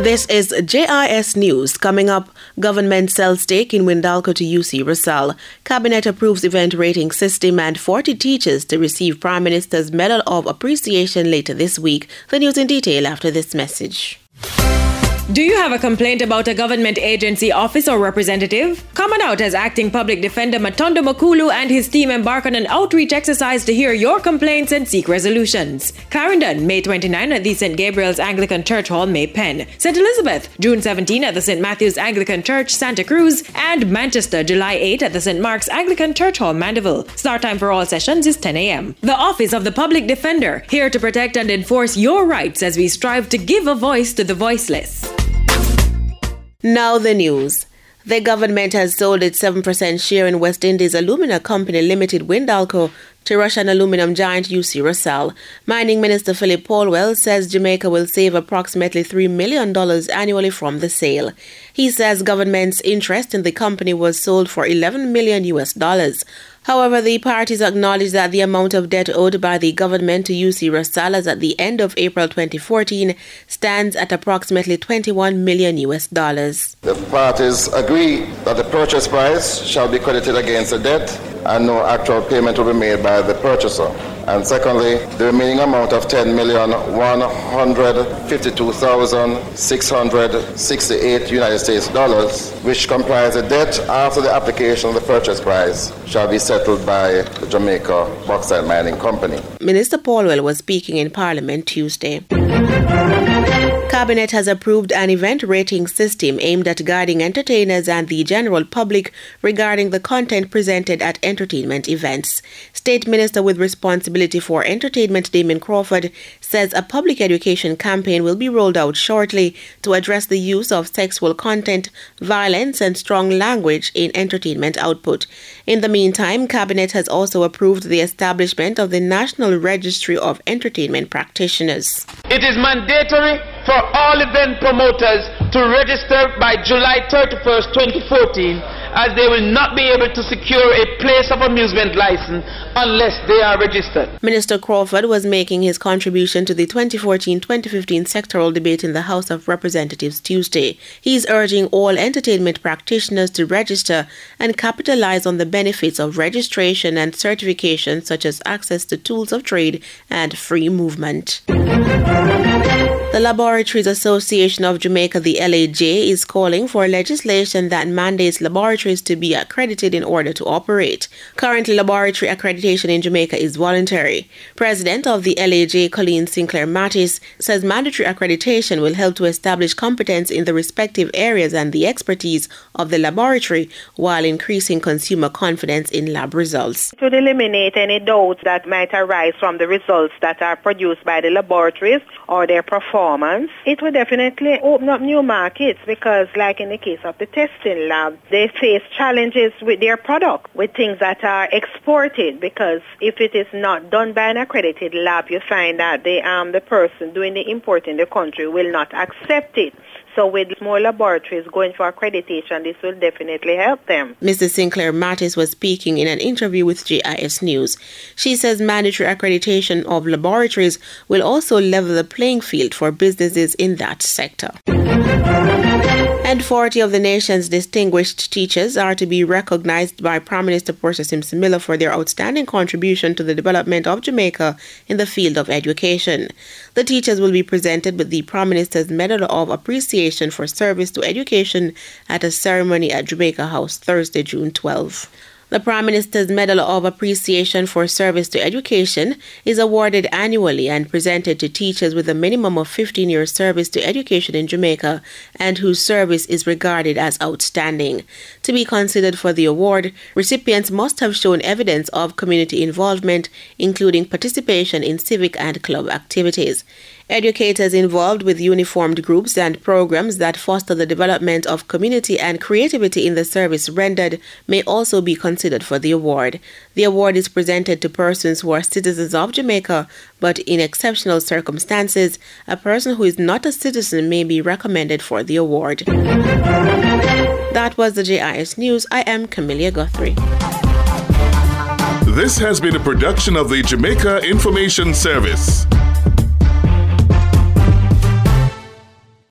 This is JIS News. Coming up, government sells stake in Windalco to UC Roussel. Cabinet approves event rating system and 40 teachers to receive Prime Minister's Medal of Appreciation later this week. The news in detail after this message. Do you have a complaint about a government agency, office or representative? Come on out as Acting Public Defender Matondo Makulu and his team embark on an outreach exercise to hear your complaints and seek resolutions. Clarendon, May 29 at the St. Gabriel's Anglican Church Hall, May Pen. St. Elizabeth, June 17 at the St. Matthew's Anglican Church, Santa Cruz. And Manchester, July 8 at the St. Mark's Anglican Church Hall, Mandeville. Start time for all sessions is 10 a.m. The Office of the Public Defender, here to protect and enforce your rights as we strive to give a voice to the voiceless. Now the news. The government has sold its 7% share in West Indies Alumina Company Limited Windalco to Russian aluminum giant UC Roussel. Mining Minister Philip Polwell says Jamaica will save approximately $3 million annually from the sale. He says government's interest in the company was sold for $11 million. However, the parties acknowledge that the amount of debt owed by the government to UC Roussel as at the end of April 2014 stands at approximately $21 million. The parties agree that the purchase price shall be credited against the debt and no actual payment will be made by the purchaser. And secondly, the remaining amount of $10,152,668 United States dollars, which comprise the debt after the application of the purchase price, shall be settled by the Jamaica Bauxite Mining Company. Minister Polwell was speaking in Parliament Tuesday. Cabinet has approved an event rating system aimed at guiding entertainers and the general public regarding the content presented at entertainment events. State Minister with responsibility for entertainment Damon Crawford says a public education campaign will be rolled out shortly to address the use of sexual content, violence and strong language in entertainment output. In the meantime, Cabinet has also approved the establishment of the National Registry of Entertainment Practitioners. It is mandatory for all event promoters to register by July 31st, 2014, as they will not be able to secure a place of amusement license unless they are registered. Minister Crawford was making his contribution to the 2014-2015 sectoral debate in the House of Representatives Tuesday. He is urging all entertainment practitioners to register and capitalize on the benefits of registration and certification, such as access to tools of trade and free movement. The Laboratories Association of Jamaica, the LAJ, is calling for legislation that mandates laboratories to be accredited in order to operate. Currently, laboratory accreditation in Jamaica is voluntary. President of the LAJ, Colleen Sinclair Mattis, says mandatory accreditation will help to establish competence in the respective areas and the expertise of the laboratory while increasing consumer confidence in lab results. It would eliminate any doubts that might arise from the results that are produced by the laboratories or their performance. It would definitely open up new markets because, like in the case of the testing lab, they face challenges with their product, with things that are exported, because if it is not done by an accredited lab, you find that the person doing the import in the country will not accept it. So with more laboratories going for accreditation, this will definitely help them. Mrs. Sinclair Mattis was speaking in an interview with JIS News. She says mandatory accreditation of laboratories will also level the playing field for businesses in that sector. And 40 of the nation's distinguished teachers are to be recognized by Prime Minister Portia Simpson Miller for their outstanding contribution to the development of Jamaica in the field of education. The teachers will be presented with the Prime Minister's Medal of Appreciation for Service to Education at a ceremony at Jamaica House Thursday, June 12. The Prime Minister's Medal of Appreciation for Service to Education is awarded annually and presented to teachers with a minimum of 15 years service to education in Jamaica and whose service is regarded as outstanding. To be considered for the award, recipients must have shown evidence of community involvement, including participation in civic and club activities. Educators involved with uniformed groups and programs that foster the development of community and creativity in the service rendered may also be considered for the award. The award is presented to persons who are citizens of Jamaica, but in exceptional circumstances, a person who is not a citizen may be recommended for the award. That was the JIS News. I am Camelia Guthrie. This has been a production of the Jamaica Information Service.